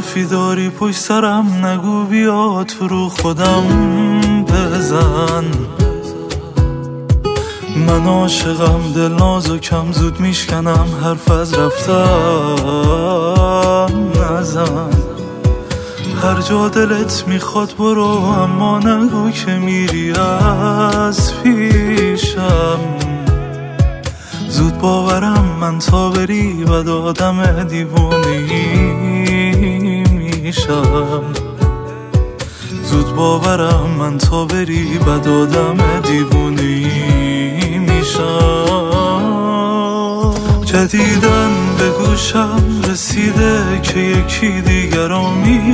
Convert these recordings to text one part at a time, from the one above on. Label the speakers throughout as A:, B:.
A: حرفی داری پشت سرم نگو، بیا تو رو خودم بزن. من عاشقم، دل نازکم، زود میشکنم، حرف از رفتن نزن. هر جا دلت میخواد برو، اما نگو که میری از پیشم. زود باورم من تا بری بد آدم دیوونه‌ای میشم. زود باورم من تا بری بد آدم دیوونه‌ای میشم. جدیدن به گوشم رسیده که یکی دیگر رو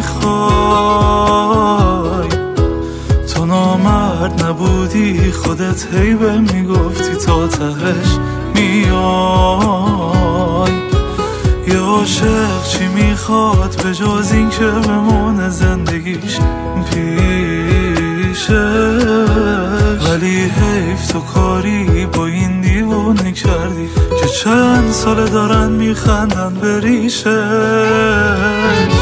A: میخوای. تو نامرد نبودی، خودت هیبه میگفتی تا تهش میای. یه عاشق چی میخواد به جز این که بمونه زندگیش پیشه؟ ولی حیف تو کاری با این دیوونه کردی که چند ساله دارن میخندن به ریشش.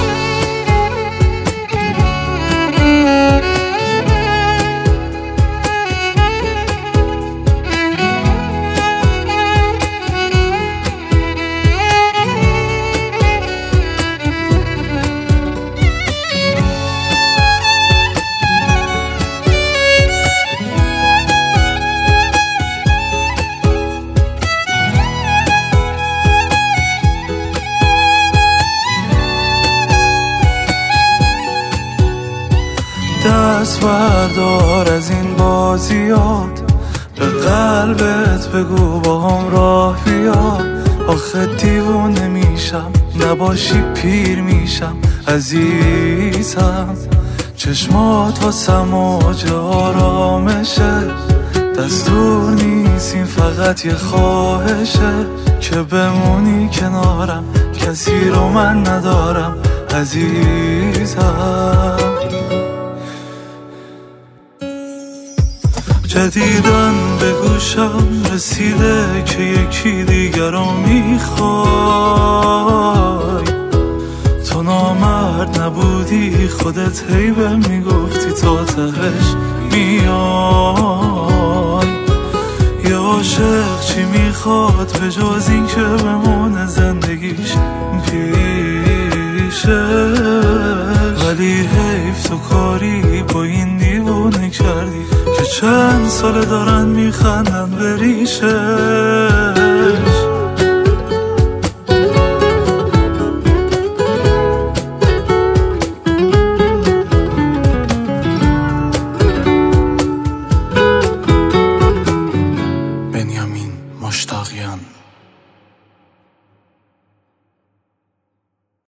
A: دست بردار از این بازیات، به قلبت بگو با هم راه بیا. آخه دیوونه میشم، نباشی پیر میشم عزیزم. چشمات واسم موج آرامشه، دستور نیست این فقط یه خواهشه. که بمونی کنارم، کسی رو من ندارم عزیزم. جدیدن به گوشم رسیده که یکی دیگر رو میخوای. تو نامرد نبودی، خودت هیبه میگفتی تا تهش میای. یه عاشق چی میخواد به جز این که بمونه زندگیش پیشه؟ ولی حیف تو کاری با این دیوونه کردی که چند ساله دارن میخندن به ریشه.